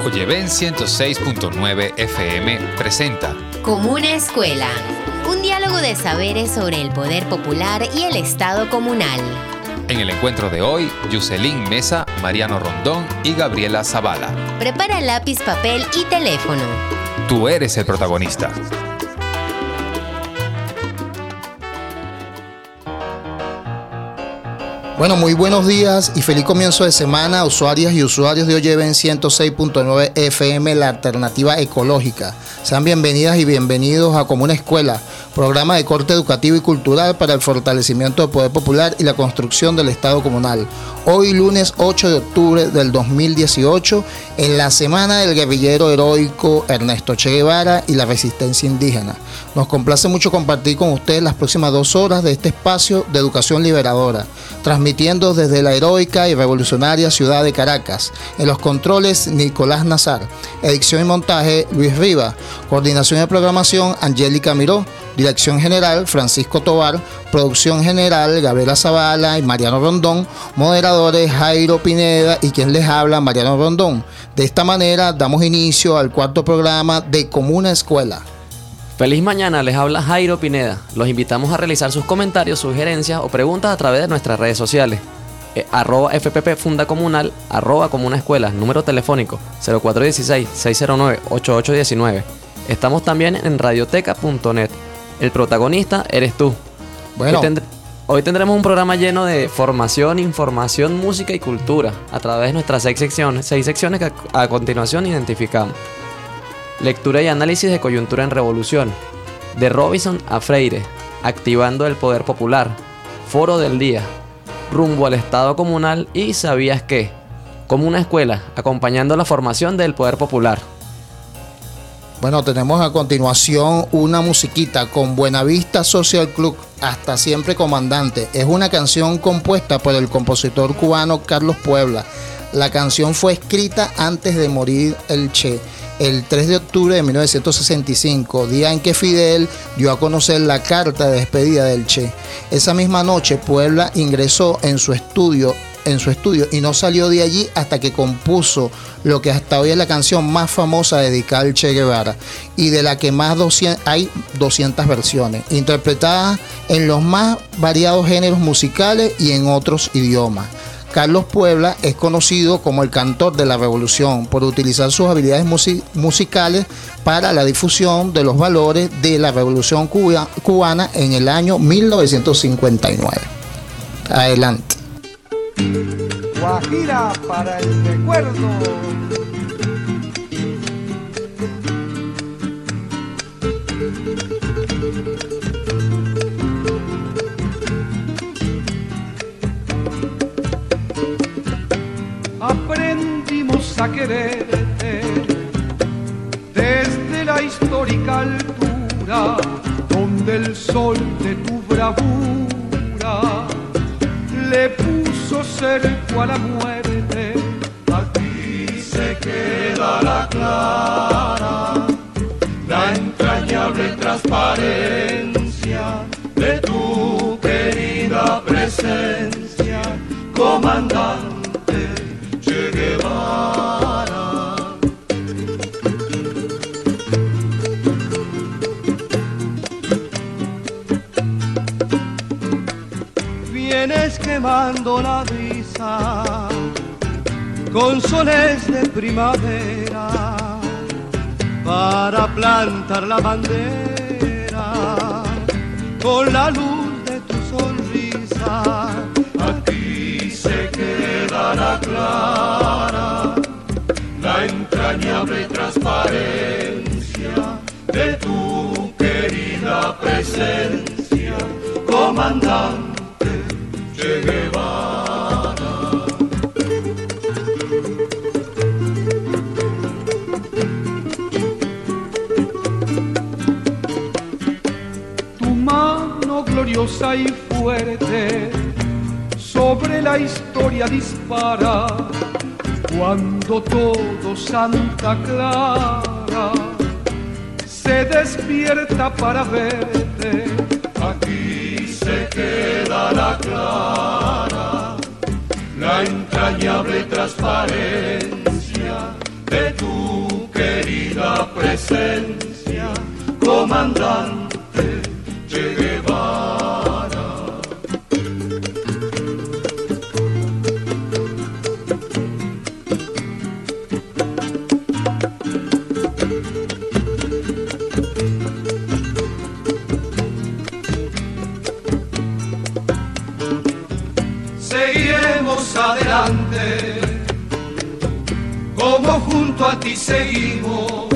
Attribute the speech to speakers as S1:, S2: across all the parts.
S1: Oyeven 106.9 FM presenta
S2: Como una escuela, un diálogo de saberes sobre el poder popular y el Estado comunal.
S1: En el encuentro de hoy, Yuselín Mesa, Mariano Rondón y Gabriela Zavala.
S2: Prepara lápiz, papel y teléfono.
S1: Tú eres el protagonista.
S3: Bueno, muy buenos días y feliz comienzo de semana a usuarias y usuarios de Oyeven 106.9 FM, la alternativa ecológica. Sean bienvenidas y bienvenidos a Como una Escuela, programa de corte educativo y cultural para el fortalecimiento del poder popular y la construcción del Estado comunal. Hoy, lunes 8 de octubre del 2018, en la Semana del Guerrillero Heroico Ernesto Che Guevara y la Resistencia Indígena. Nos complace mucho compartir con ustedes las próximas 2 horas de este espacio de educación liberadora, transmitiendo desde la heroica y revolucionaria ciudad de Caracas. En los controles, Nicolás Nazar. Edición y montaje, Luis Riva. Coordinación de programación, Angélica Miró. Dirección general, Francisco Tovar. Producción general, Gabriela Zavala y Mariano Rondón. Moderadores, Jairo Pineda y quien les habla, Mariano Rondón. De esta manera, damos inicio al 4º programa de Como una Escuela.
S4: Feliz mañana, les habla Jairo Pineda. Los invitamos a realizar sus comentarios, sugerencias o preguntas a través de nuestras redes sociales. @FPP Funda Comunal, @Como una Escuela, número telefónico 0416-609-8819. Estamos también en radioteca.net. El protagonista eres tú.
S3: Bueno,
S4: hoy tendremos un programa lleno de formación, información, música y cultura a través de nuestras 6 secciones que a continuación identificamos. Lectura y análisis de coyuntura en revolución, de Robinson a Freire, activando el poder popular, foro del día, rumbo al Estado comunal y ¿sabías qué? Como una escuela, acompañando la formación del poder popular.
S3: Bueno, tenemos a continuación una musiquita con Buenavista Social Club, Hasta Siempre Comandante. Es una canción compuesta por el compositor cubano Carlos Puebla. La canción fue escrita antes de morir el Che, el 3 de octubre de 1965, día en que Fidel dio a conocer la carta de despedida del Che. Esa misma noche, Puebla ingresó en su estudio y no salió de allí hasta que compuso lo que hasta hoy es la canción más famosa dedicada al Che Guevara y de la que hay 200 versiones, interpretadas en los más variados géneros musicales y en otros idiomas. Carlos Puebla es conocido como el cantor de la revolución por utilizar sus habilidades musicales para la difusión de los valores de la revolución cubana en el año 1959. Adelante.
S5: Guajira para el recuerdo. Aprendimos a quererte desde la histórica altura, donde el sol de tu bravura le puso cerco a la muerte. Aquí se queda la clara, la entrañable transparencia de tu querida presencia, comandante Che Guevara. Vienes quemando la brisa con soles de primavera para plantar la bandera con la luz de tu sonrisa. Aquí se quedará clara la entrañable transparencia de tu querida presencia, comandante Che Guevara. Tu mano gloriosa y fuerte sobre la historia dispara, cuando todo Santa Clara se despierta para verte. Aquí se queda la clara, la entrañable transparencia de tu querida presencia, comandante Che Guevara. Seguiremos adelante, como junto a ti seguimos,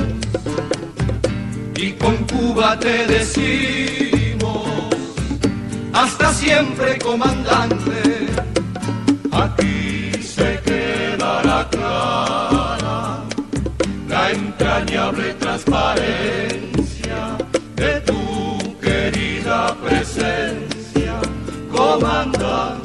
S5: y con Cuba te decimos, hasta siempre, comandante, aquí se quedará clara la entrañable transparencia de tu querida presencia, comandante.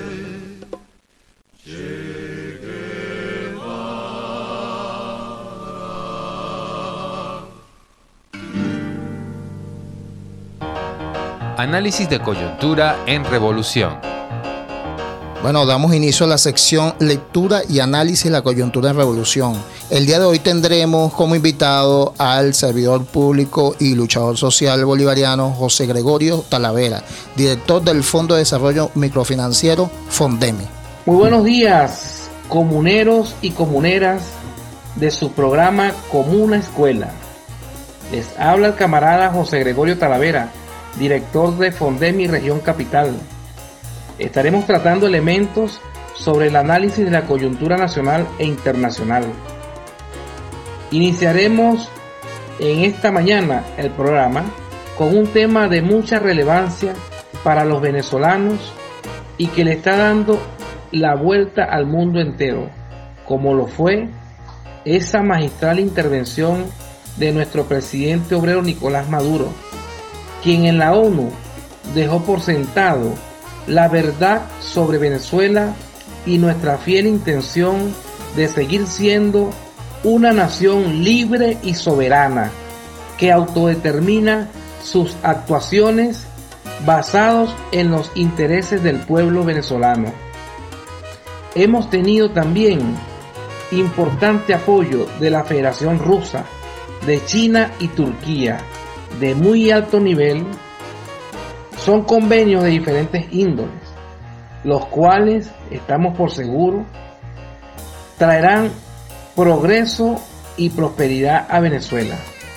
S1: Análisis de coyuntura en Revolución.
S3: Bueno, damos inicio a la sección Lectura y Análisis de la Coyuntura en Revolución. El día de hoy tendremos como invitado al servidor público y luchador social bolivariano José Gregorio Talavera, director del Fondo de Desarrollo Microfinanciero Fondemi.
S6: Muy buenos días, comuneros y comuneras de su programa Comuna Escuela. Les habla el camarada José Gregorio Talavera, director de Fondemi Región Capital. Estaremos tratando elementos sobre el análisis de la coyuntura nacional e internacional. Iniciaremos en esta mañana el programa con un tema de mucha relevancia para los venezolanos y que le está dando la vuelta al mundo entero, como lo fue esa magistral intervención de nuestro presidente obrero Nicolás Maduro, quien en la ONU dejó por sentado la verdad sobre Venezuela y nuestra fiel intención de seguir siendo una nación libre y soberana que autodetermina sus actuaciones basados en los intereses del pueblo venezolano. Hemos tenido también importante apoyo de la Federación Rusa, de China y Turquía, de muy alto nivel. Son convenios de diferentes índoles, los cuales, estamos por seguro, traerán progreso y prosperidad a Venezuela.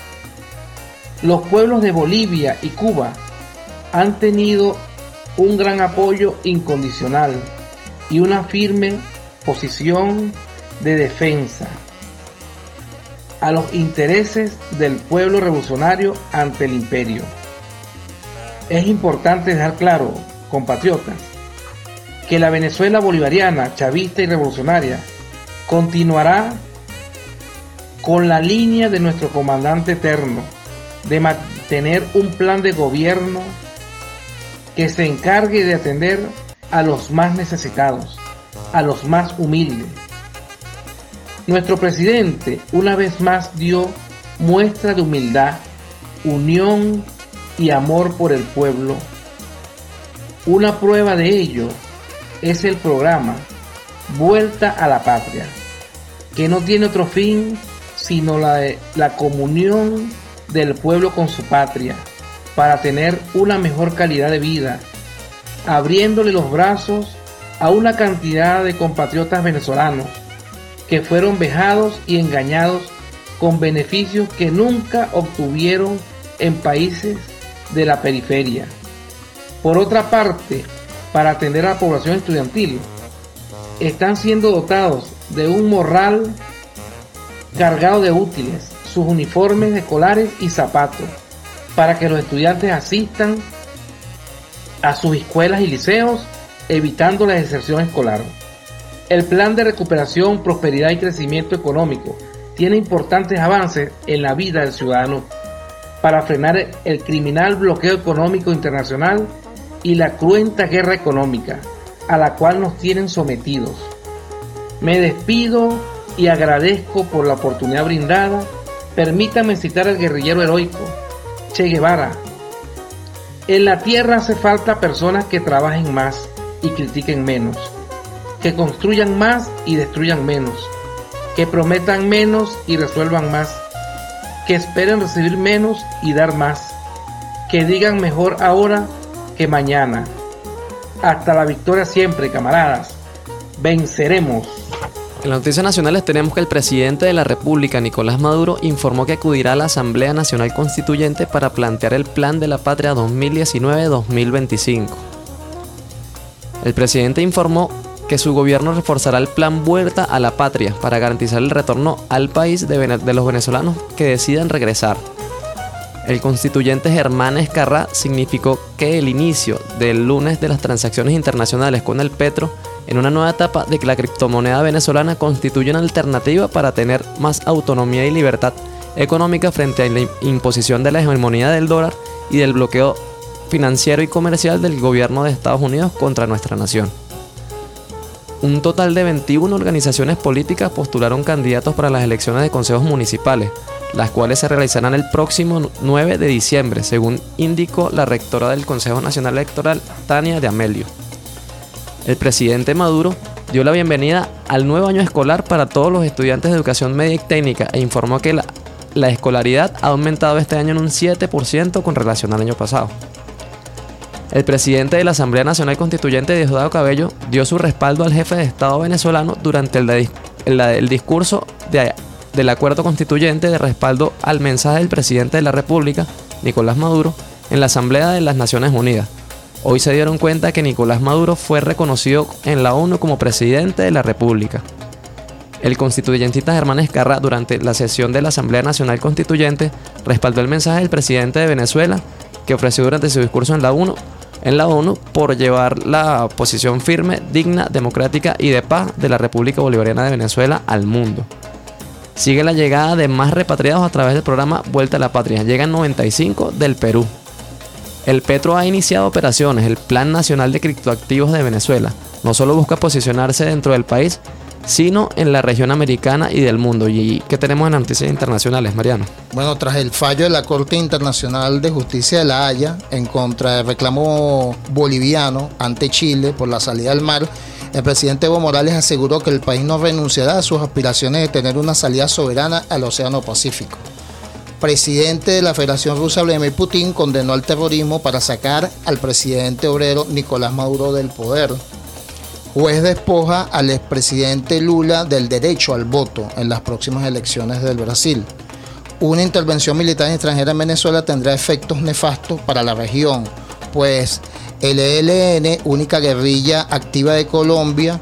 S6: Los pueblos de Bolivia y Cuba han tenido un gran apoyo incondicional y una firme posición de defensa a los intereses del pueblo revolucionario ante el imperio. Es importante dejar claro, compatriotas, que la Venezuela bolivariana, chavista y revolucionaria continuará con la línea de nuestro comandante eterno de mantener un plan de gobierno que se encargue de atender a los más necesitados, a los más humildes. Nuestro presidente una vez más dio muestra de humildad, unión y amor por el pueblo. Una prueba de ello es el programa Vuelta a la Patria, que no tiene otro fin sino la comunión del pueblo con su patria para tener una mejor calidad de vida, abriéndole los brazos a una cantidad de compatriotas venezolanos que fueron vejados y engañados con beneficios que nunca obtuvieron en países de la periferia. Por otra parte, para atender a la población estudiantil, están siendo dotados de un morral cargado de útiles, sus uniformes escolares y zapatos, para que los estudiantes asistan a sus escuelas y liceos, evitando la deserción escolar. El plan de recuperación, prosperidad y crecimiento económico tiene importantes avances en la vida del ciudadano para frenar el criminal bloqueo económico internacional y la cruenta guerra económica a la cual nos tienen sometidos. Me despido y agradezco por la oportunidad brindada. Permítame citar al guerrillero heroico Che Guevara: en la tierra hace falta personas que trabajen más y critiquen menos, que construyan más y destruyan menos, que prometan menos y resuelvan más, que esperen recibir menos y dar más, que digan mejor ahora que mañana. Hasta la victoria siempre, camaradas. Venceremos.
S4: En las noticias nacionales tenemos que el presidente de la República, Nicolás Maduro, informó que acudirá a la Asamblea Nacional Constituyente para plantear el Plan de la Patria 2019-2025. El presidente informó que su gobierno reforzará el Plan Vuelta a la Patria para garantizar el retorno al país de los venezolanos que decidan regresar. El constituyente Germán Escarrá significó que el inicio del lunes de las transacciones internacionales con el petro en una nueva etapa de que la criptomoneda venezolana constituye una alternativa para tener más autonomía y libertad económica frente a la imposición de la hegemonía del dólar y del bloqueo financiero y comercial del gobierno de Estados Unidos contra nuestra nación. Un total de 21 organizaciones políticas postularon candidatos para las elecciones de consejos municipales, las cuales se realizarán el próximo 9 de diciembre, según indicó la rectora del Consejo Nacional Electoral, Tania de Amelio. El presidente Maduro dio la bienvenida al nuevo año escolar para todos los estudiantes de educación media y técnica e informó que la escolaridad ha aumentado este año en un 7% con relación al año pasado. El presidente de la Asamblea Nacional Constituyente, Diosdado Cabello, dio su respaldo al jefe de Estado venezolano durante el discurso del acuerdo constituyente de respaldo al mensaje del presidente de la República, Nicolás Maduro, en la Asamblea de las Naciones Unidas. Hoy se dieron cuenta que Nicolás Maduro fue reconocido en la ONU como presidente de la República. El constituyentista Germán Escarrá, durante la sesión de la Asamblea Nacional Constituyente, respaldó el mensaje del presidente de Venezuela, que ofreció durante su discurso en la ONU por llevar la posición firme, digna, democrática y de paz de la República Bolivariana de Venezuela al mundo. Sigue la llegada de más repatriados a través del programa Vuelta a la Patria. Llegan 95 del Perú. El Petro ha iniciado operaciones. El Plan Nacional de Criptoactivos de Venezuela no solo busca posicionarse dentro del país, sino en la región americana y del mundo. ¿Y qué tenemos en las noticias internacionales, Mariano?
S3: Bueno, tras el fallo de la Corte Internacional de Justicia de La Haya en contra del reclamo boliviano ante Chile por la salida al mar, el presidente Evo Morales aseguró que el país no renunciará a sus aspiraciones de tener una salida soberana al Océano Pacífico. Presidente de la Federación Rusa, Vladimir Putin, condenó al terrorismo para sacar al presidente obrero Nicolás Maduro del poder. Juez despoja al expresidente Lula del derecho al voto en las próximas elecciones del Brasil. Una intervención militar extranjera en Venezuela tendrá efectos nefastos para la región, pues el ELN, única guerrilla activa de Colombia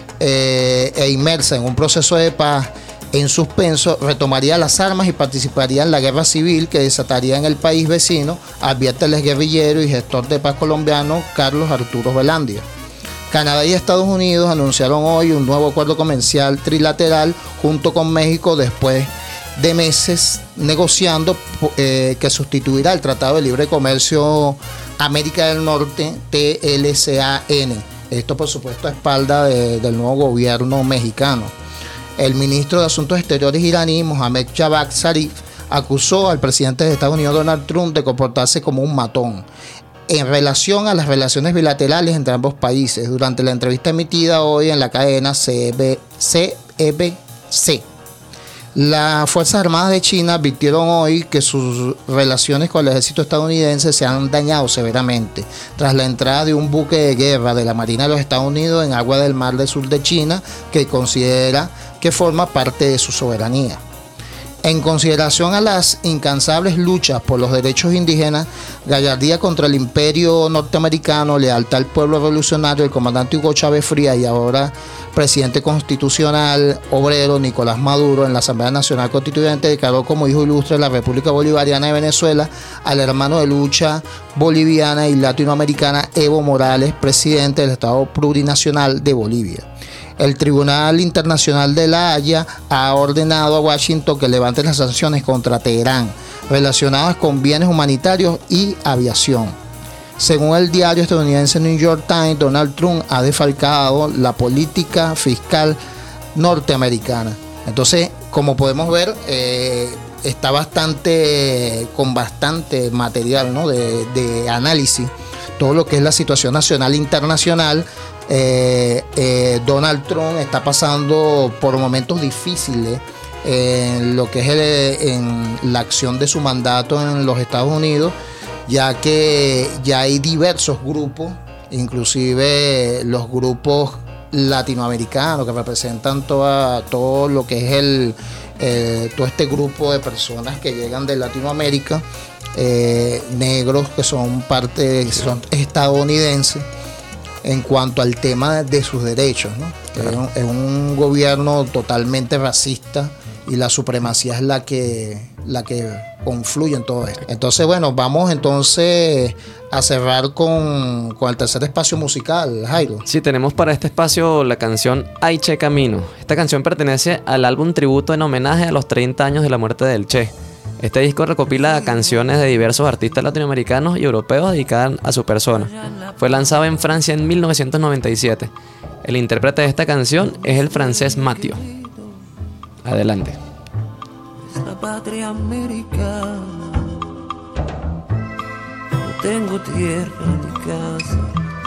S3: e inmersa en un proceso de paz en suspenso, retomaría las armas y participaría en la guerra civil que desataría en el país vecino, advierte el exguerrillero y gestor de paz colombiano Carlos Arturo Velandia. Canadá y Estados Unidos anunciaron hoy un nuevo acuerdo comercial trilateral junto con México después de meses negociando que sustituirá el Tratado de Libre Comercio América del Norte, TLCAN. Esto, por supuesto, a espalda del nuevo gobierno mexicano. El ministro de Asuntos Exteriores iraní, Mohammad Javad Zarif, acusó al presidente de Estados Unidos, Donald Trump, de comportarse como un matón en relación a las relaciones bilaterales entre ambos países. Durante la entrevista emitida hoy en la cadena CBC, las Fuerzas Armadas de China advirtieron hoy que sus relaciones con el ejército estadounidense se han dañado severamente tras la entrada de un buque de guerra de la Marina de los Estados Unidos en agua del Mar del Sur de China, que considera que forma parte de su soberanía. En consideración a las incansables luchas por los derechos indígenas, gallardía contra el imperio norteamericano, lealtad al pueblo revolucionario, el comandante Hugo Chávez Frías y ahora presidente constitucional obrero Nicolás Maduro en la Asamblea Nacional Constituyente declaró como hijo ilustre de la República Bolivariana de Venezuela al hermano de lucha boliviana y latinoamericana Evo Morales, presidente del Estado Plurinacional de Bolivia. El Tribunal Internacional de La Haya ha ordenado a Washington que levante las sanciones contra Teherán relacionadas con bienes humanitarios y aviación. Según el diario estadounidense New York Times, Donald Trump ha defalcado la política fiscal norteamericana. Entonces, como podemos ver, está con bastante material, ¿no?, de análisis, todo lo que es la situación nacional e internacional Donald Trump está pasando por momentos difíciles en lo que es en la acción de su mandato en los Estados Unidos, ya que ya hay diversos grupos, inclusive los grupos latinoamericanos que representan todo lo que es todo este grupo de personas que llegan de Latinoamérica, negros que son estadounidenses, en cuanto al tema de sus derechos, ¿no? Claro. Es un gobierno totalmente racista y la supremacía es la que confluye en todo esto. Entonces, bueno, vamos entonces a cerrar con el tercer espacio musical, Jairo.
S4: Sí, tenemos para este espacio la canción Ay Che Camino. Esta canción pertenece al álbum tributo en homenaje a los 30 años de la muerte del Che. Este disco recopila canciones de diversos artistas latinoamericanos y europeos dedicadas a su persona. Fue lanzado en Francia en 1997. El intérprete de esta canción es el francés Mathieu. Adelante.
S7: Es la patria americana. No tengo tierra ni casa.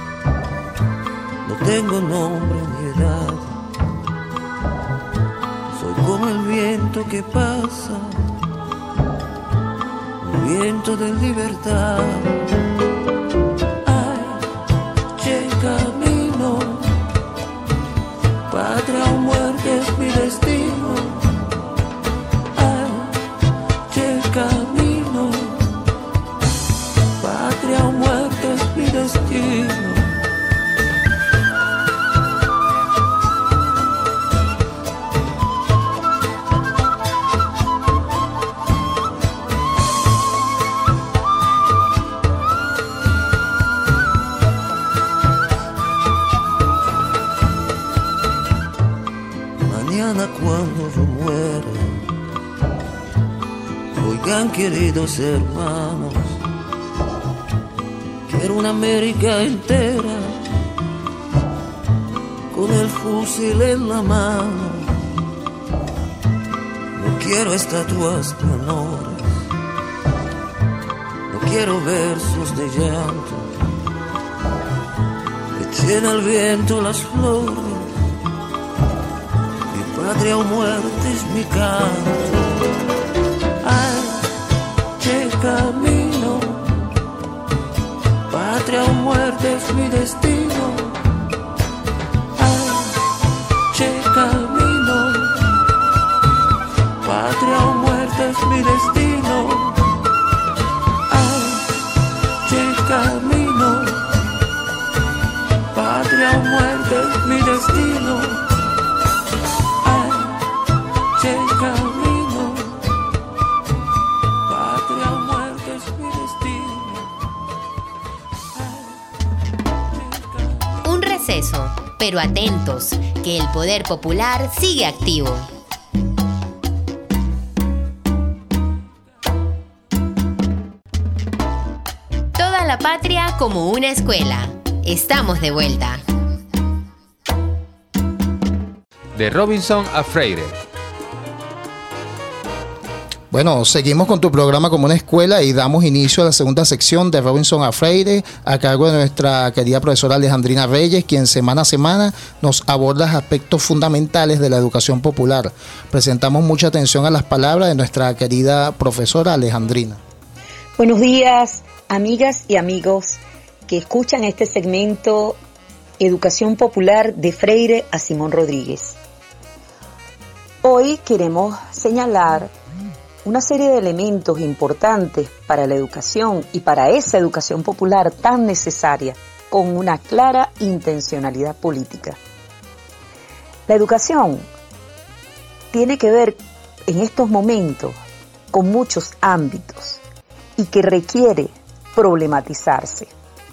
S7: No tengo nombre ni edad. Soy como el viento que pasa. Viento de libertad. Ay, che camino, patria o muerte es mi destino. Ay, che camino, patria o muerte es mi destino. Cuando yo muera, oigan queridos hermanos, quiero una América entera, con el fusil en la mano. No quiero estatuas de honores, no quiero versos de llanto, echen al viento las flores. Patria o muerte es mi canto. Ay, che camino, patria o muerte es mi destino. Ay, che camino, patria o muerte es mi destino. Ay, che camino, patria o muerte es mi destino. Che camino, patria o muerte es mi destino.
S2: Un receso, pero atentos, que el poder popular sigue activo. Toda la patria como una escuela. Estamos de vuelta.
S1: De Robinson a Freire.
S3: Bueno, seguimos con tu programa como una escuela y damos inicio a la segunda sección de Robinson a Freire a cargo de nuestra querida profesora Alejandrina Reyes, quien semana a semana nos aborda aspectos fundamentales de la educación popular. Presentamos mucha atención a las palabras de nuestra querida profesora Alejandrina.
S8: Buenos días, amigas y amigos que escuchan este segmento Educación Popular de Freire a Simón Rodríguez. Hoy queremos señalar una serie de elementos importantes para la educación y para esa educación popular tan necesaria, con una clara intencionalidad política. La educación tiene que ver en estos momentos con muchos ámbitos y que requiere problematizarse,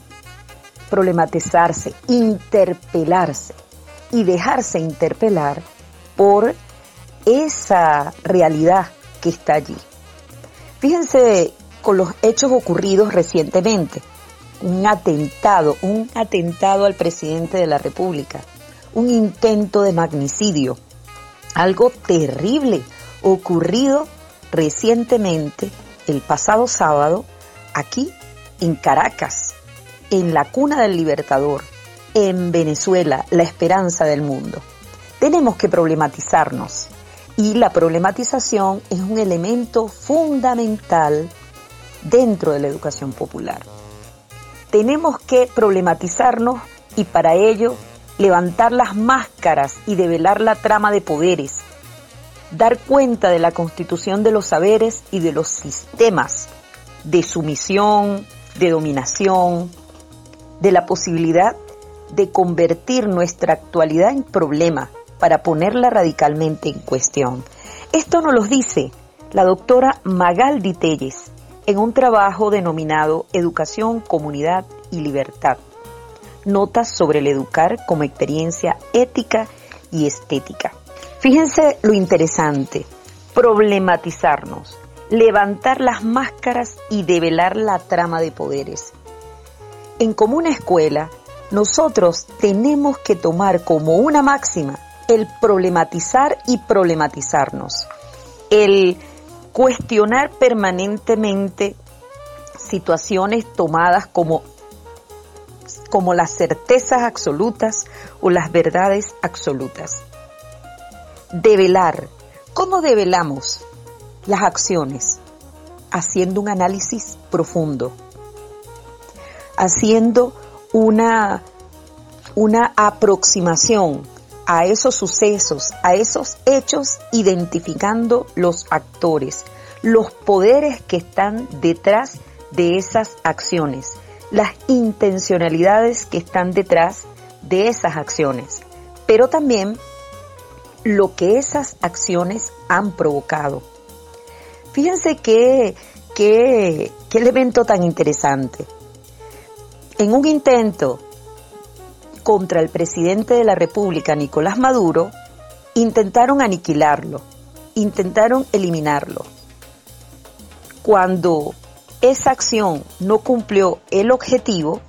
S8: interpelarse y dejarse interpelar por esa realidad que está allí. Fíjense con los hechos ocurridos recientemente, un atentado al presidente de la República, un intento de magnicidio, algo terrible ocurrido recientemente el pasado sábado aquí en Caracas, en la cuna del Libertador, en Venezuela la esperanza del mundo. Tenemos que problematizarnos y la problematización es un elemento fundamental dentro de la educación popular. Tenemos que problematizarnos y para ello levantar las máscaras y develar la trama de poderes, dar cuenta de la constitución de los saberes y de los sistemas de sumisión, de dominación, de la posibilidad de convertir nuestra actualidad en problema para ponerla radicalmente en cuestión. Esto nos lo dice la doctora Magaldi Telles en un trabajo denominado Educación, Comunidad y Libertad. Notas sobre el educar como experiencia ética y estética. Fíjense lo interesante, problematizarnos, levantar las máscaras y develar la trama de poderes. En Comuna Escuela, nosotros tenemos que tomar como una máxima el problematizar y problematizarnos, el cuestionar permanentemente situaciones tomadas como las certezas absolutas o las verdades absolutas. Develar. ¿Cómo develamos las acciones? Haciendo un análisis profundo, haciendo una aproximación a esos sucesos, a esos hechos, identificando los actores, los poderes que están detrás de esas acciones, las intencionalidades que están detrás de esas acciones, pero también lo que esas acciones han provocado. Fíjense qué elemento tan interesante. En un intento contra el presidente de la República, Nicolás Maduro, intentaron aniquilarlo, intentaron eliminarlo. Cuando esa acción no cumplió el objetivo,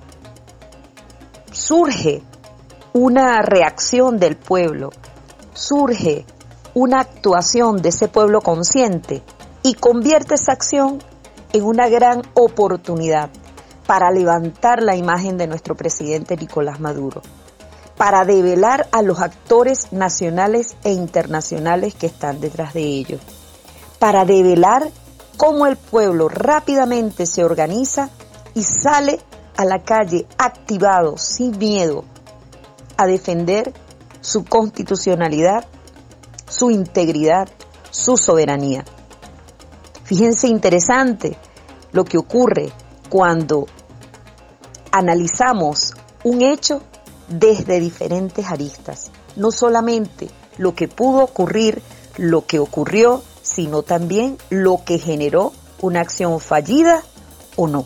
S8: surge una reacción del pueblo, surge una actuación de ese pueblo consciente y convierte esa acción en una gran oportunidad para levantar la imagen de nuestro presidente Nicolás Maduro, para develar a los actores nacionales e internacionales que están detrás de ello, para develar cómo el pueblo rápidamente se organiza y sale a la calle activado, sin miedo, a defender su constitucionalidad, su integridad, su soberanía. Fíjense interesante lo que ocurre cuando analizamos un hecho desde diferentes aristas. No solamente lo que pudo ocurrir, lo que ocurrió, sino también lo que generó una acción fallida o no.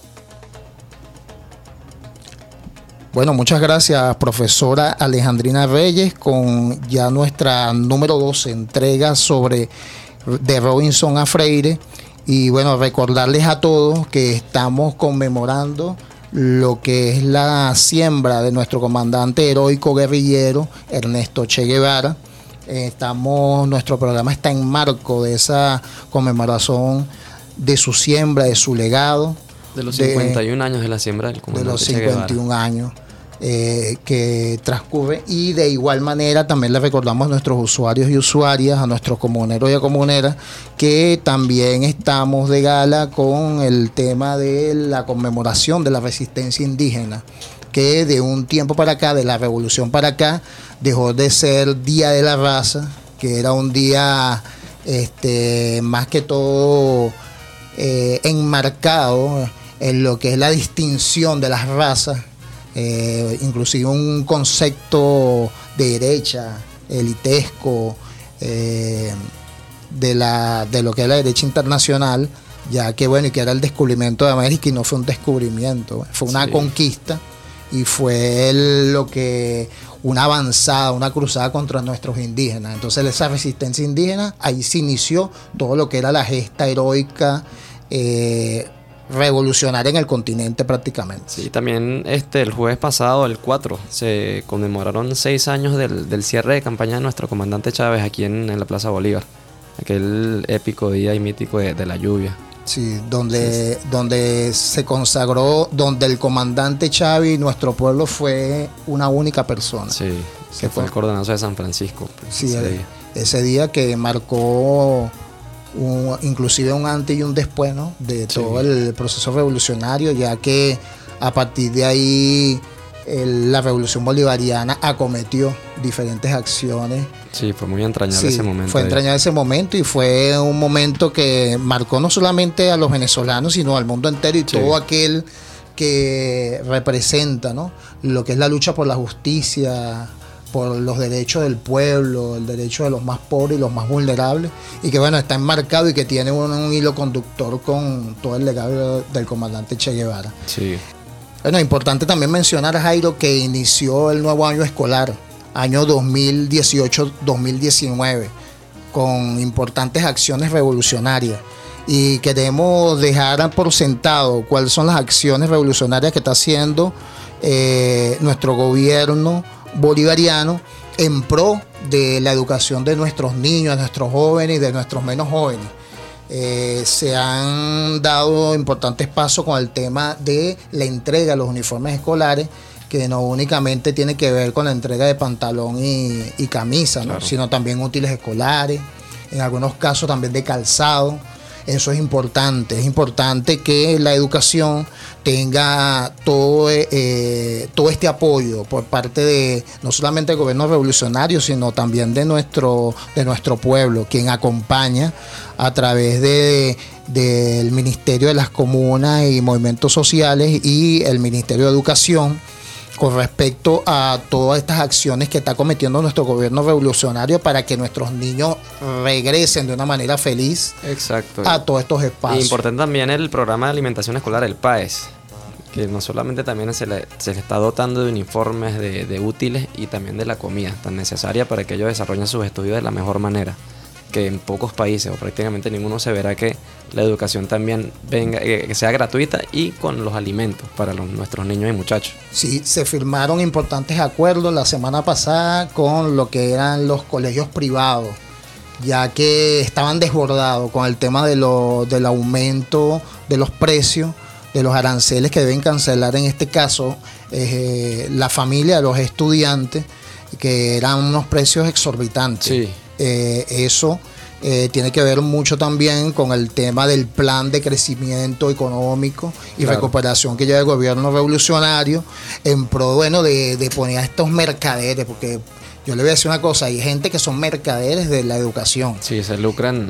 S3: Bueno, muchas gracias, profesora Alejandrina Reyes, con ya nuestra número 12 entrega de Robinson a Freire. Y bueno, recordarles a todos que estamos conmemorando lo que es la siembra de nuestro comandante heroico guerrillero Ernesto Che Guevara. Nuestro programa está en marco de esa conmemoración de su siembra, de su legado.
S4: De los 51 años de la siembra del comandante Che Guevara.
S3: De los 51 años que transcurre. Y de igual manera también le recordamos a nuestros usuarios y usuarias, a nuestros comuneros y a comuneras, que también estamos de gala con el tema de la conmemoración de la resistencia indígena, que de un tiempo para acá, de la revolución para acá, dejó de ser Día de la Raza, que era un día más que todo enmarcado en lo que es la distinción de las razas, inclusive un concepto de derecha, elitesco, de lo que es la derecha internacional, ya que bueno, y que era el descubrimiento de América, y no fue un descubrimiento, fue una conquista, y fue una avanzada, una cruzada contra nuestros indígenas. Entonces esa resistencia indígena, ahí se inició todo lo que era la gesta heroica revolucionaria en el continente prácticamente.
S4: Sí, también el jueves pasado, el 4, se conmemoraron 6 años del cierre de campaña de nuestro comandante Chávez aquí en la Plaza Bolívar, aquel épico día y mítico de la lluvia.
S3: Sí, donde se consagró, donde el comandante Chávez, nuestro pueblo, fue una única persona.
S4: Sí, que fue el coordenazo de San Francisco. Pues,
S3: sí, ese día que marcó inclusive un antes y un después, ¿no? De todo el proceso revolucionario, ya que a partir de ahí la revolución bolivariana acometió diferentes acciones.
S4: Sí, fue muy entrañable ese momento.
S3: Fue entrañable ese momento, y fue un momento que marcó no solamente a los venezolanos, sino al mundo entero, y todo aquel que representa, ¿no?, lo que es la lucha por la justicia, por los derechos del pueblo, el derecho de los más pobres y los más vulnerables, y que bueno, está enmarcado y que tiene un hilo conductor con todo el legado del comandante Che Guevara.
S4: Sí.
S3: Bueno, importante también mencionar, Jairo, que inició el nuevo año escolar, año 2018-2019, con importantes acciones revolucionarias. Y queremos dejar por sentado cuáles son las acciones revolucionarias que está haciendo nuestro gobierno bolivariano en pro de la educación de nuestros niños, de nuestros jóvenes y de nuestros menos jóvenes. Se han dado importantes pasos con el tema de la entrega de los uniformes escolares, que no únicamente tiene que ver con la entrega de pantalón y camisa, ¿no?,
S4: claro,
S3: sino también útiles escolares, en algunos casos también de calzado. Eso es importante que la educación tenga todo este apoyo por parte de no solamente del gobierno revolucionario, sino también de nuestro pueblo, quien acompaña a través del Ministerio de las Comunas y Movimientos Sociales y el Ministerio de Educación, con respecto a todas estas acciones que está cometiendo nuestro gobierno revolucionario para que nuestros niños regresen de una manera feliz.
S4: Exacto,
S3: a todos estos espacios.
S4: Importante también el programa de alimentación escolar, el PAES, que no solamente también se le está dotando de uniformes, de útiles, y también de la comida tan necesaria para que ellos desarrollen sus estudios de la mejor manera, que en pocos países o prácticamente ninguno se verá que la educación también venga, que sea gratuita y con los alimentos para nuestros niños y muchachos.
S3: Sí, se firmaron importantes acuerdos la semana pasada con lo que eran los colegios privados, ya que estaban desbordados con el tema del aumento de los precios, de los aranceles que deben cancelar en este caso la familia de los estudiantes, que eran unos precios exorbitantes.
S4: Sí.
S3: Eso tiene que ver mucho también con el tema del plan de crecimiento económico y
S4: claro,
S3: recuperación que lleva el gobierno revolucionario en pro, bueno, de poner a estos mercaderes, porque yo le voy a decir una cosa, hay gente que son mercaderes de la educación.
S4: Sí, se lucran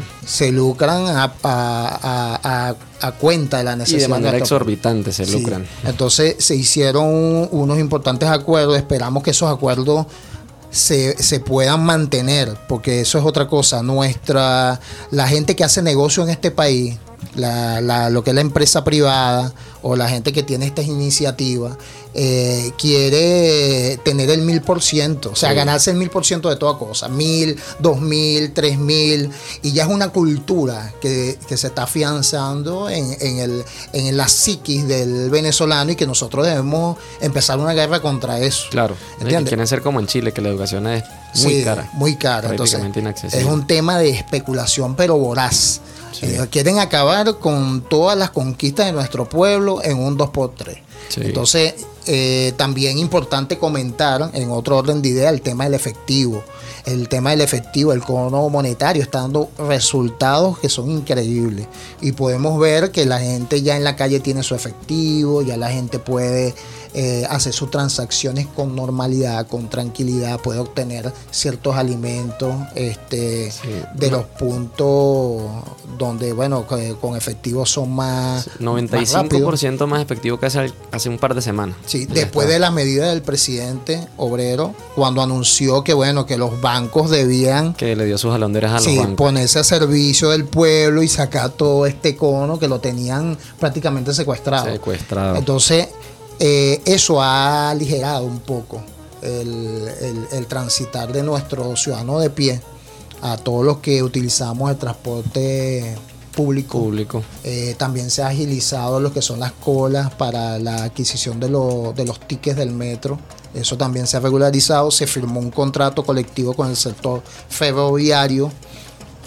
S3: a cuenta de la necesidad.
S4: Y de manera exorbitante se lucran.
S3: Entonces se hicieron unos importantes acuerdos, esperamos que esos acuerdos se puedan mantener, porque eso es otra cosa. La gente que hace negocio en este país, lo que es la empresa privada o la gente que tiene estas iniciativas, quiere tener el 1000%, o sea, sí, ganarse el 1000% de toda cosa, 1000, 2000, 3000, y ya es una cultura que se está afianzando en la psiquis del venezolano, y que nosotros debemos empezar una guerra contra eso.
S4: Claro, ¿entiendes? Quieren ser como en Chile, que la educación es muy cara.
S3: Muy cara,
S4: prácticamente
S3: entonces
S4: inaccesible.
S3: Es un tema de especulación, pero voraz. Sí. Quieren acabar con todas las conquistas de nuestro pueblo en un 2x3. Sí. Entonces, también importante comentar, en otro orden de idea, el tema del efectivo. El tema del efectivo, el cono monetario, está dando resultados que son increíbles. Y podemos ver que la gente ya en la calle tiene su efectivo, ya la gente puede hacer sus transacciones con normalidad, con tranquilidad, puede obtener ciertos alimentos de los puntos donde, bueno, con efectivo son más
S4: 95% más efectivo que hace un par de semanas.
S3: Sí, después de la medida del presidente Obrero, cuando anunció que, bueno, que los bancos debían,
S4: que le dio sus jalonderas a los bancos,
S3: ponerse a servicio del pueblo y sacar todo este cono que lo tenían prácticamente secuestrado. Entonces, eso ha aligerado un poco el transitar de nuestro ciudadano de pie a todos los que utilizamos el transporte público. También se ha agilizado lo que son las colas para la adquisición de los tickets del metro. Eso también se ha regularizado. Se firmó un contrato colectivo con el sector ferroviario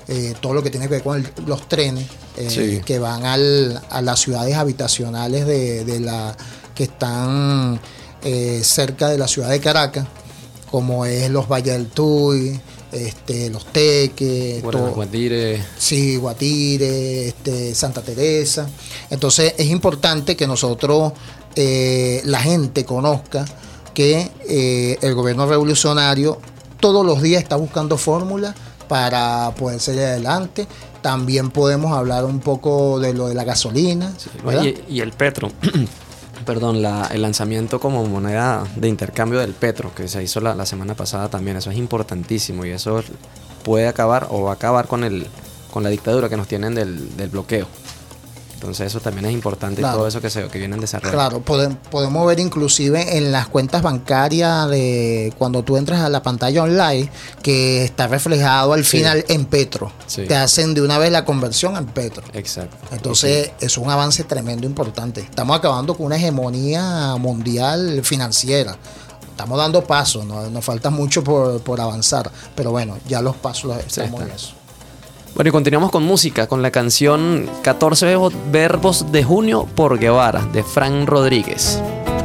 S3: todo lo que tiene que ver con los trenes
S4: Sí.
S3: que van a las ciudades habitacionales de la que están cerca de la ciudad de Caracas, como es los Valles del Tuy, los Teques,
S4: Guatire.
S3: sí, Guatire, Santa Teresa. Entonces es importante que nosotros, la gente conozca que el gobierno revolucionario todos los días está buscando fórmulas para poder salir adelante. También podemos hablar un poco de lo de la gasolina, ¿verdad?
S4: Y el petro. Perdón, el lanzamiento como moneda de intercambio del petro que se hizo la semana pasada también, eso es importantísimo y eso puede acabar o va a acabar con la dictadura que nos tienen del bloqueo. Entonces eso también es importante,
S3: claro.
S4: Y todo eso que viene en desarrollo.
S3: Claro, podemos ver inclusive en las cuentas bancarias de cuando tú entras a la pantalla online que está reflejado al final en petro.
S4: Sí.
S3: Te hacen de una vez la conversión en petro.
S4: Exacto.
S3: Entonces es un avance tremendo importante. Estamos acabando con una hegemonía mundial financiera. Estamos dando pasos, ¿no? Nos falta mucho por avanzar, pero bueno, ya los pasos los estamos en eso.
S4: Bueno, y continuamos con música, con la canción 14 verbos de junio por Guevara, de Fran Rodríguez.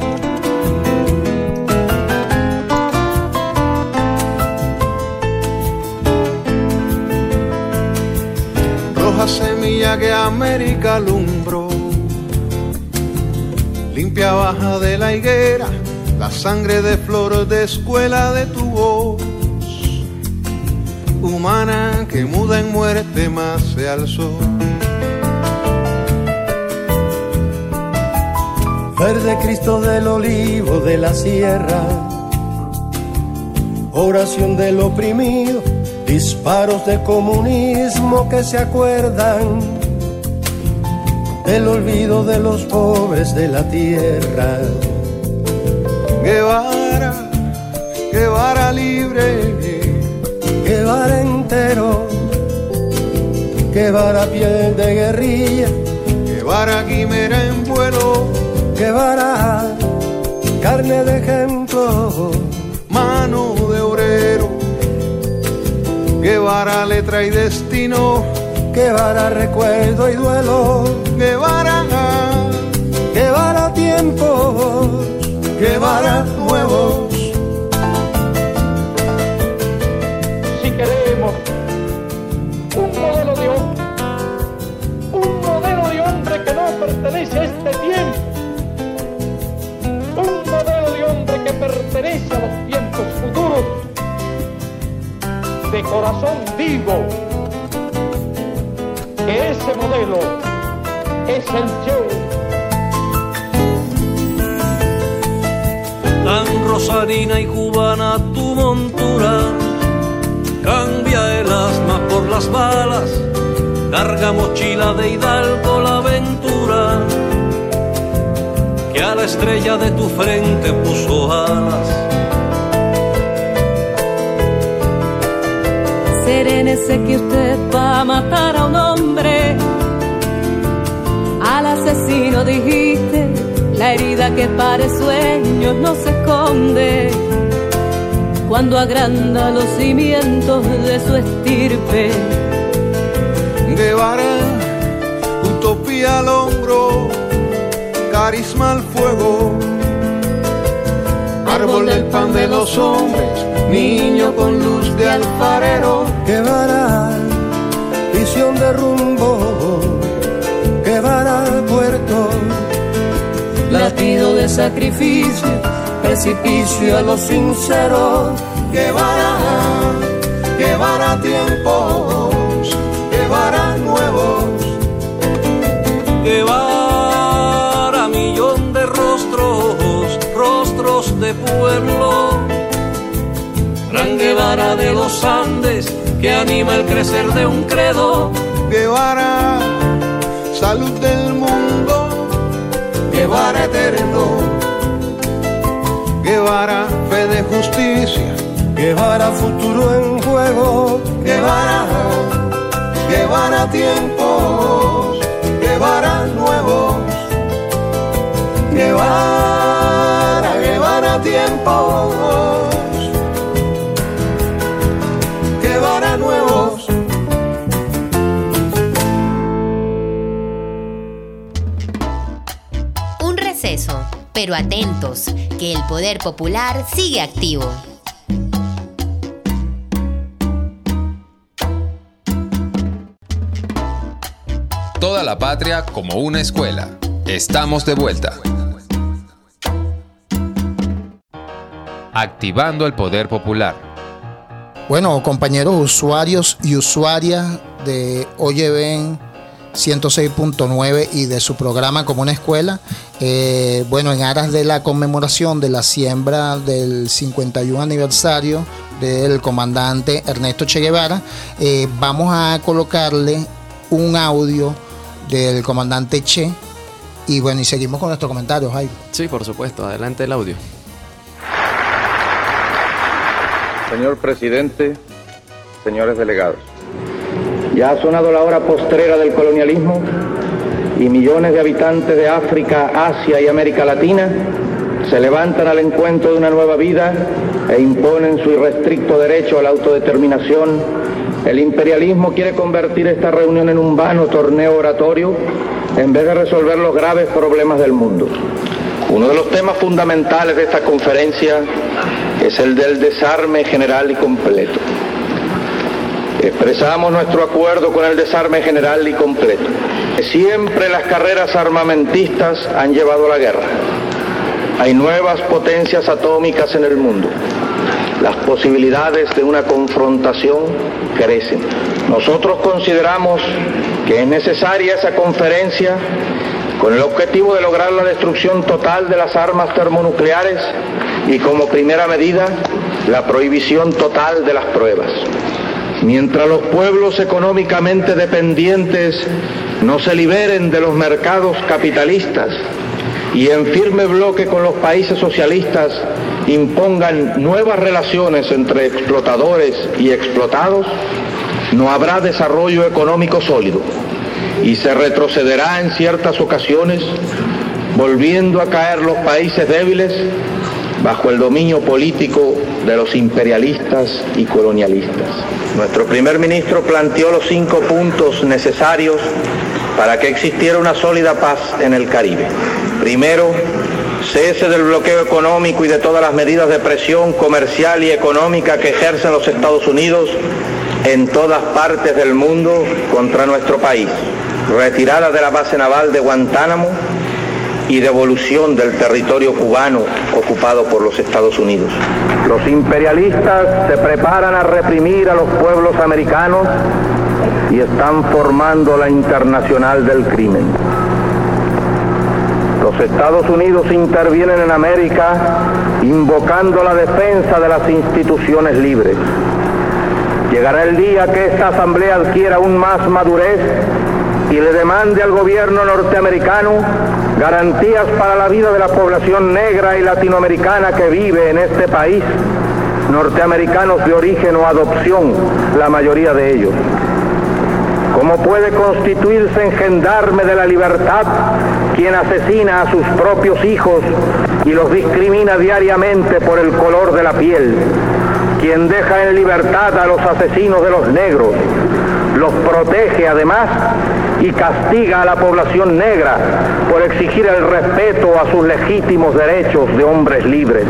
S9: Roja semilla que América alumbró, limpia baja de la higuera, la sangre de flor de escuela de tu voz. Humana que muda en muerte más se alzó.
S10: Verde Cristo del olivo de la sierra, oración del oprimido, disparos de comunismo que se acuerdan del olvido de los pobres de la tierra.
S9: Guevara, Guevara libre,
S10: Guevara entero, Guevara piel de guerrilla,
S9: Guevara quimera en vuelo,
S10: Guevara carne de ejemplo,
S9: mano de obrero, Guevara letra y destino,
S10: Guevara recuerdo y duelo,
S9: Guevara,
S10: Guevara tiempos,
S9: Guevara nuevos.
S6: Queremos un modelo de hombre que no pertenece a este tiempo, un modelo de hombre que pertenece a los tiempos futuros, de corazón digo que ese modelo es el Che.
S7: Tan rosarina y cubana tu montura, cambia el asma por las balas, carga mochila de hidalgo la aventura, que a la estrella de tu frente puso alas.
S11: Serénese que usted va a matar a un hombre, al asesino dijiste, la herida que pare sueños no se esconde. Cuando agranda los cimientos de su estirpe.
S9: Guevara, utopía al hombro, carisma al fuego, árbol del pan de los hombres, niño con luz de alfarero.
S10: Guevara, visión de rumbo, Guevara puerto,
S11: latido de sacrificio, precipicio a los sinceros.
S9: Guevara, Guevara tiempos, Guevara nuevos.
S7: Guevara millón de rostros, rostros de pueblo. Gran Guevara de los Andes que anima el crecer de un credo.
S9: Guevara, salud del mundo, Guevara eterno. Guevara, fe de justicia,
S10: Guevara futuro en juego.
S9: Guevara, Guevara tiempos, Guevara nuevos. Guevara, Guevara tiempos, Guevara nuevos.
S2: Pero atentos, que el poder popular sigue activo.
S1: Toda la patria como una escuela. Estamos de vuelta. Activando el poder popular.
S3: Bueno, compañeros usuarios y usuarias de Oye Ven 106.9 y de su programa como una escuela, bueno, en aras de la conmemoración de la siembra del 51 aniversario del comandante Ernesto Che Guevara, vamos a colocarle un audio del comandante Che y bueno, y seguimos con nuestros comentarios, Jairo.
S4: Sí, por supuesto, adelante el audio.
S12: Señor presidente, señores delegados, ya ha sonado la hora postrera del colonialismo y millones de habitantes de África, Asia y América Latina se levantan al encuentro de una nueva vida e imponen su irrestricto derecho a la autodeterminación. El imperialismo quiere convertir esta reunión en un vano torneo oratorio en vez de resolver los graves problemas del mundo. Uno de los temas fundamentales de esta conferencia es el del desarme general y completo. Expresamos nuestro acuerdo con el desarme general y completo. Siempre las carreras armamentistas han llevado a la guerra. Hay nuevas potencias atómicas en el mundo. Las posibilidades de una confrontación crecen. Nosotros consideramos que es necesaria esa conferencia con el objetivo de lograr la destrucción total de las armas termonucleares y como primera medida, la prohibición total de las pruebas. Mientras los pueblos económicamente dependientes no se liberen de los mercados capitalistas y en firme bloque con los países socialistas impongan nuevas relaciones entre explotadores y explotados, no habrá desarrollo económico sólido y se retrocederá en ciertas ocasiones, volviendo a caer los países débiles bajo el dominio político de los imperialistas y colonialistas. Nuestro primer ministro planteó los 5 puntos necesarios para que existiera una sólida paz en el Caribe. Primero, cese del bloqueo económico y de todas las medidas de presión comercial y económica que ejercen los Estados Unidos en todas partes del mundo contra nuestro país. Retirada de la base naval de Guantánamo y devolución del territorio cubano ocupado por los Estados Unidos. Los imperialistas se preparan a reprimir a los pueblos americanos y están formando la Internacional del Crimen. Los Estados Unidos intervienen en América invocando la defensa de las instituciones libres. Llegará el día que esta asamblea adquiera aún más madurez y le demande al gobierno norteamericano garantías para la vida de la población negra y latinoamericana que vive en este país, norteamericanos de origen o adopción, la mayoría de ellos. ¿Cómo puede constituirse en gendarme de la libertad quien asesina a sus propios hijos y los discrimina diariamente por el color de la piel? Quien deja en libertad a los asesinos de los negros, los protege además y castiga a la población negra por exigir el respeto a sus legítimos derechos de hombres libres.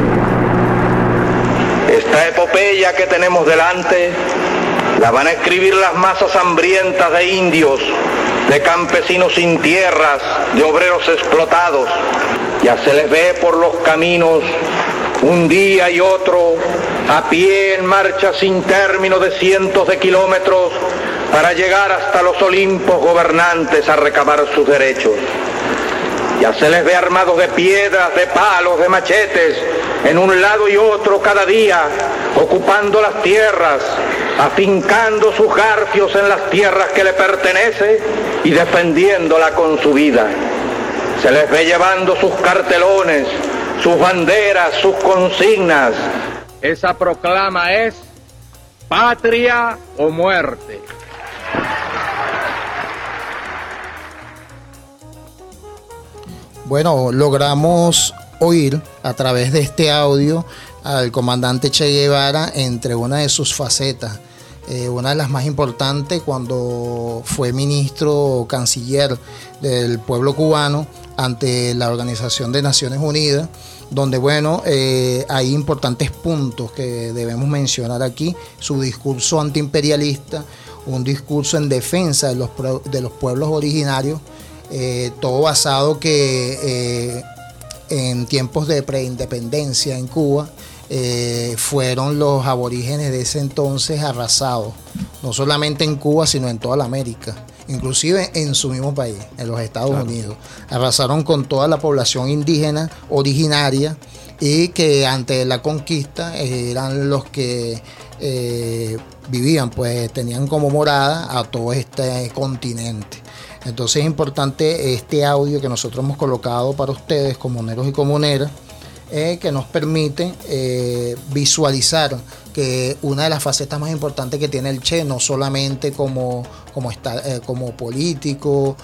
S12: Esta epopeya que tenemos delante la van a escribir las masas hambrientas de indios, de campesinos sin tierras, de obreros explotados. Ya se les ve por los caminos un día y otro, a pie en marcha sin término de cientos de kilómetros para llegar hasta los Olimpos gobernantes a recabar sus derechos. Ya se les ve armados de piedras, de palos, de machetes, en un lado y otro cada día, ocupando las tierras, afincando sus garfios en las tierras que le pertenecen y defendiéndola con su vida. Se les ve llevando sus cartelones, sus banderas, sus consignas. Esa proclama es patria o muerte.
S3: Bueno, logramos oír a través de este audio al comandante Che Guevara entre una de sus facetas, una de las más importantes cuando fue ministro canciller del pueblo cubano, ante la Organización de Naciones Unidas, donde bueno, hay importantes puntos que debemos mencionar aquí. Su discurso antiimperialista, un discurso en defensa de los pueblos originarios, todo basado que en tiempos de preindependencia en Cuba, fueron los aborígenes de ese entonces arrasados, no solamente en Cuba, sino en toda la América, inclusive en su mismo país, en los Estados Unidos. Arrasaron con toda la población indígena originaria, y que ante la conquista eran los que vivían, pues tenían como morada a todo este continente. Entonces es importante este audio que nosotros hemos colocado para ustedes, comuneros y comuneras, que nos permite visualizar que una de las facetas más importantes que tiene el Che, no solamente como político,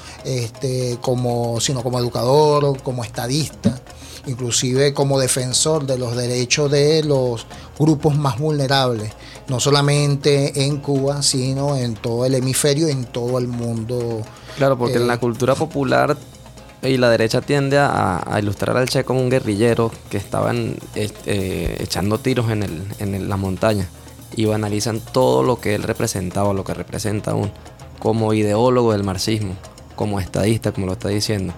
S3: sino como educador, como estadista, inclusive como defensor de los derechos de los grupos más vulnerables, no solamente en Cuba, sino en todo el hemisferio y en todo el mundo.
S4: Claro, porque en la cultura popular y la derecha tiende a ilustrar al Che como un guerrillero que estaban echando tiros en la montaña, y banalizan todo lo que él representaba, lo que representa aún, como ideólogo del marxismo, como estadista, como lo está diciendo,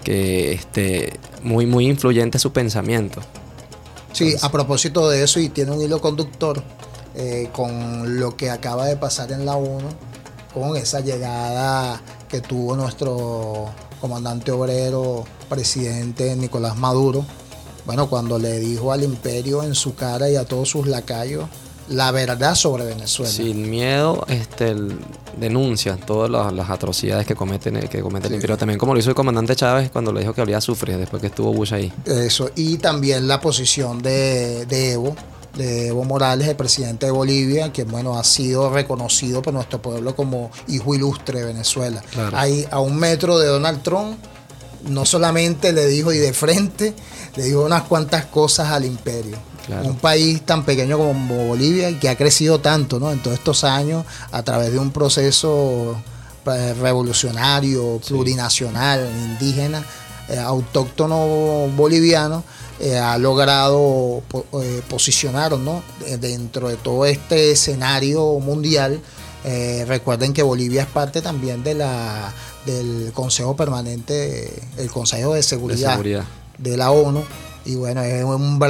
S4: que muy, muy influyente su pensamiento.
S3: Sí, entonces, a propósito de eso, y tiene un hilo conductor con lo que acaba de pasar en la ONU, con esa llegada que tuvo nuestro comandante obrero, presidente Nicolás Maduro, bueno, cuando le dijo al imperio en su cara y a todos sus lacayos la verdad sobre Venezuela.
S4: Sin miedo, denuncia todas las atrocidades que comete el imperio, también como lo hizo el comandante Chávez cuando le dijo que habría azufre después que estuvo Bush ahí.
S3: Eso, y también la posición de Evo Morales, el presidente de Bolivia, que bueno, ha sido reconocido por nuestro pueblo como hijo ilustre de Venezuela. Claro. Ahí, a 1 metro de Donald Trump, no solamente le dijo, y de frente, le dijo unas cuantas cosas al imperio. Claro. Un país tan pequeño como Bolivia, y que ha crecido tanto, ¿no?, en todos estos años a través de un proceso revolucionario, plurinacional, indígena, autóctono boliviano, ha logrado posicionar, ¿no?, dentro de todo este escenario mundial. Recuerden que Bolivia es parte también del Consejo Permanente, el Consejo de Seguridad de la ONU, y bueno, es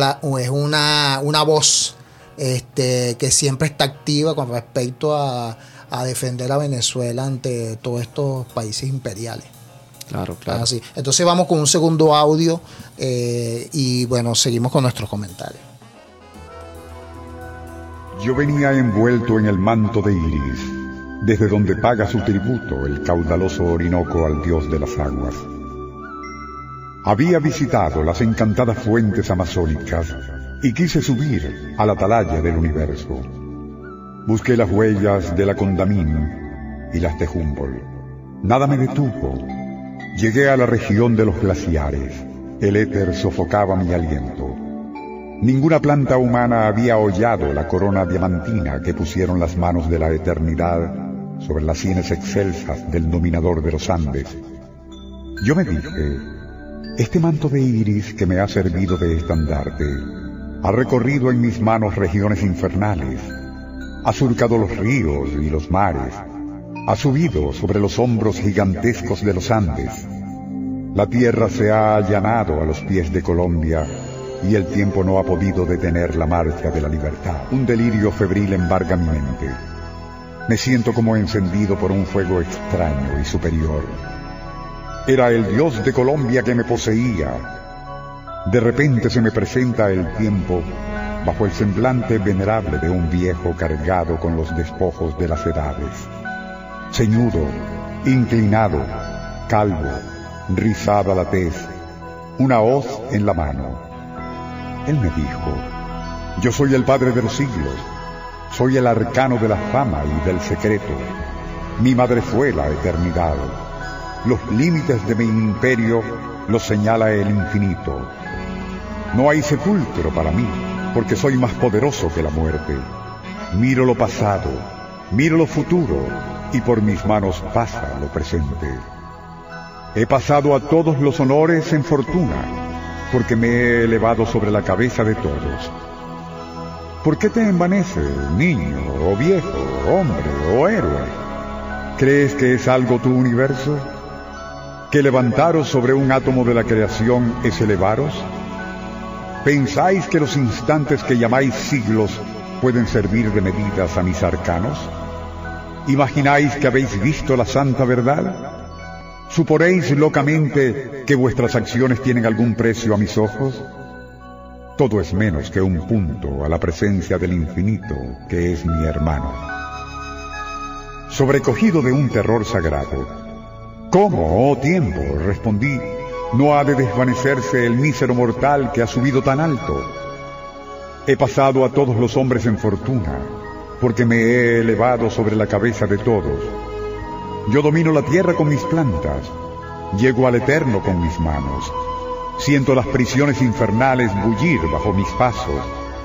S3: una voz que siempre está activa con respecto a defender a Venezuela ante todos estos países imperiales.
S4: Claro, claro.
S3: Así. Entonces vamos con un segundo audio y bueno, seguimos con nuestros comentarios.
S13: Yo venía envuelto en el manto de Iris, desde donde paga su tributo el caudaloso Orinoco al dios de las aguas. Había visitado las encantadas fuentes amazónicas y quise subir a la atalaya del universo. Busqué las huellas de la Condamine y las de Humboldt. Nada me detuvo. Llegué a la región de los glaciares. El éter sofocaba mi aliento. Ninguna planta humana había hollado la corona diamantina que pusieron las manos de la eternidad sobre las sienes excelsas del dominador de los Andes. Yo me dije, este manto de iris que me ha servido de estandarte ha recorrido en mis manos regiones infernales, ha surcado los ríos y los mares, ha subido sobre los hombros gigantescos de los Andes. La tierra se ha allanado a los pies de Colombia y el tiempo no ha podido detener la marcha de la libertad. Un delirio febril embarga mi mente. Me siento como encendido por un fuego extraño y superior. Era el Dios de Colombia que me poseía. De repente se me presenta el tiempo bajo el semblante venerable de un viejo cargado con los despojos de las edades. Ceñudo, inclinado, calvo, rizada la tez, una hoz en la mano. Él me dijo, yo soy el padre de los siglos, soy el arcano de la fama y del secreto. Mi madre fue la eternidad. Los límites de mi imperio los señala el infinito. No hay sepulcro para mí, porque soy más poderoso que la muerte. Miro lo pasado, miro lo futuro, y por mis manos pasa lo presente. He pasado a todos los honores en fortuna, porque me he elevado sobre la cabeza de todos. ¿Por qué te envaneces, niño, o viejo, hombre, o héroe? ¿Crees que es algo tu universo? ¿Que levantaros sobre un átomo de la creación es elevaros? ¿Pensáis que los instantes que llamáis siglos pueden servir de medidas a mis arcanos? ¿Imagináis que habéis visto la santa verdad? ¿Suponéis locamente que vuestras acciones tienen algún precio a mis ojos? Todo es menos que un punto a la presencia del infinito, que es mi hermano. Sobrecogido de un terror sagrado, ¿cómo, oh tiempo?, respondí, no ha de desvanecerse el mísero mortal que ha subido tan alto. He pasado a todos los hombres en fortuna, porque me he elevado sobre la cabeza de todos. Yo domino la tierra con mis plantas, llego al eterno con mis manos, siento las prisiones infernales bullir bajo mis pasos.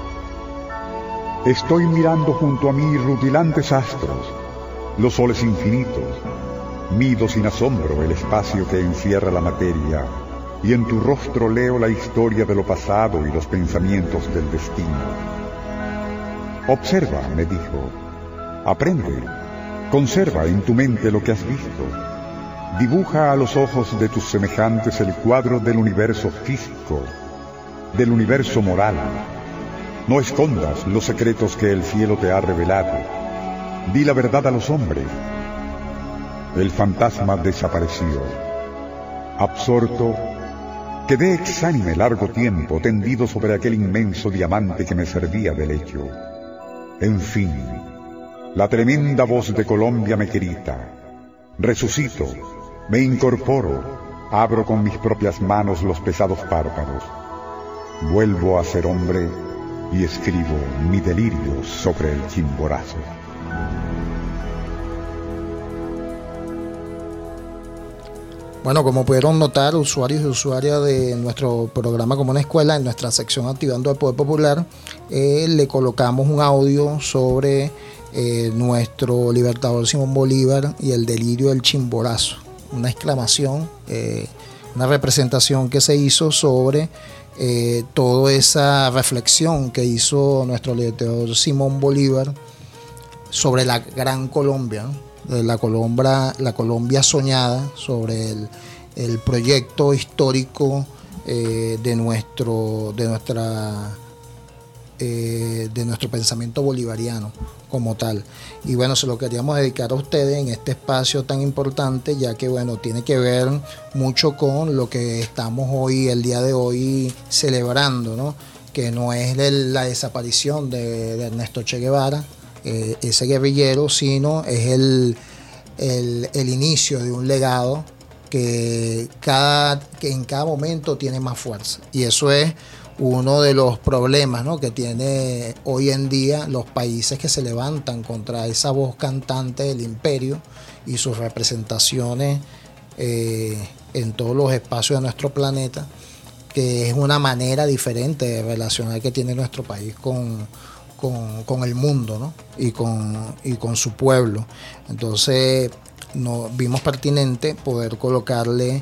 S13: Estoy mirando junto a mí rutilantes astros, los soles infinitos, mido sin asombro el espacio que encierra la materia, y en tu rostro leo la historia de lo pasado y los pensamientos del destino. Observa, me dijo, aprende, conserva en tu mente lo que has visto, dibuja a los ojos de tus semejantes el cuadro del universo físico, del universo moral. No escondas los secretos que el cielo te ha revelado, di la verdad a los hombres. El fantasma desapareció. Absorto, quedé exánime largo tiempo tendido sobre aquel inmenso diamante que me servía de lecho. En fin, la tremenda voz de Colombia me grita. Resucito, me incorporo, abro con mis propias manos los pesados párpados. Vuelvo a ser hombre y escribo mi delirio sobre el Chimborazo.
S3: Bueno, como pudieron notar, usuarios y usuarias de nuestro programa Como una Escuela, en nuestra sección Activando el Poder Popular, le colocamos un audio sobre nuestro libertador Simón Bolívar y el delirio del Chimborazo. Una exclamación, una representación que se hizo sobre toda esa reflexión que hizo nuestro libertador Simón Bolívar sobre la Gran Colombia, ¿no? La Colombia soñada, sobre el proyecto histórico de nuestro pensamiento bolivariano como tal. Y bueno, se lo queríamos dedicar a ustedes en este espacio tan importante, ya que bueno, tiene que ver mucho con lo que estamos hoy, el día de hoy, celebrando, ¿no? Que no es la desaparición de Ernesto Che Guevara, ese guerrillero, sino es el inicio de un legado que en cada momento tiene más fuerza. Y eso es uno de los problemas, ¿no?, que tiene hoy en día los países que se levantan contra esa voz cantante del imperio y sus representaciones en todos los espacios de nuestro planeta, que es una manera diferente de relacionar que tiene nuestro país con el mundo, ¿no?, y con su pueblo. Entonces vimos pertinente poder colocarle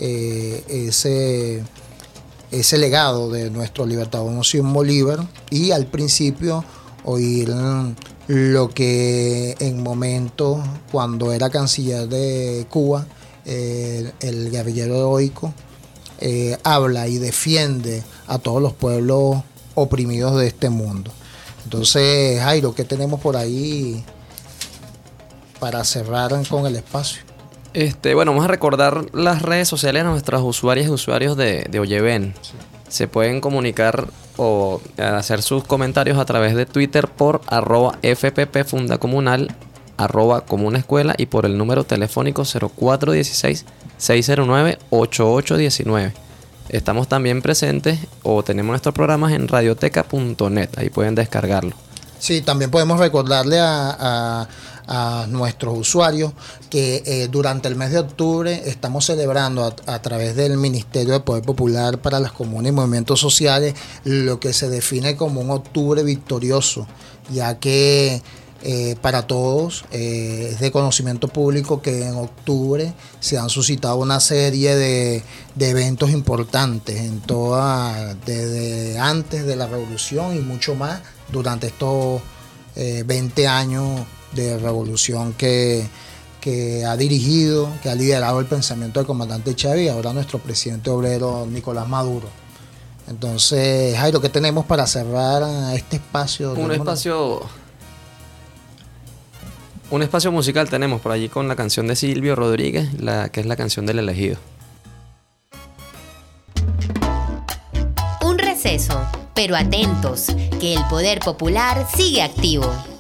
S3: ese legado de nuestro libertador Simón Bolívar, y al principio oír lo que en momentos cuando era canciller de Cuba, el guerrillero heroico, habla y defiende a todos los pueblos oprimidos de este mundo. Entonces, Jairo, ¿qué tenemos por ahí para cerrar con el espacio?
S4: Bueno, vamos a recordar las redes sociales de nuestras usuarias y usuarios de Oyeven. Sí. Se pueden comunicar o hacer sus comentarios a través de Twitter por @FPP-Fundacomunal, @Comunaescuela, y por el número telefónico 0416-609-8819. Estamos también presentes o tenemos nuestros programas en radioteca.net, ahí pueden descargarlo.
S3: Sí, también podemos recordarle a nuestros usuarios que durante el mes de octubre estamos celebrando a través del Ministerio de Poder Popular para las Comunas y Movimientos Sociales lo que se define como un octubre victorioso, ya que para todos. Es de conocimiento público que en octubre se han suscitado una serie de eventos importantes desde antes de la revolución y mucho más durante estos 20 años de revolución que ha dirigido, que ha liderado el pensamiento del comandante Chávez y ahora nuestro presidente obrero Nicolás Maduro. Entonces, Jairo, ¿qué tenemos para cerrar este espacio? Un espacio
S4: musical tenemos por allí con la canción de Silvio Rodríguez, que es la canción del elegido.
S2: Un receso, pero atentos, que el poder popular sigue activo.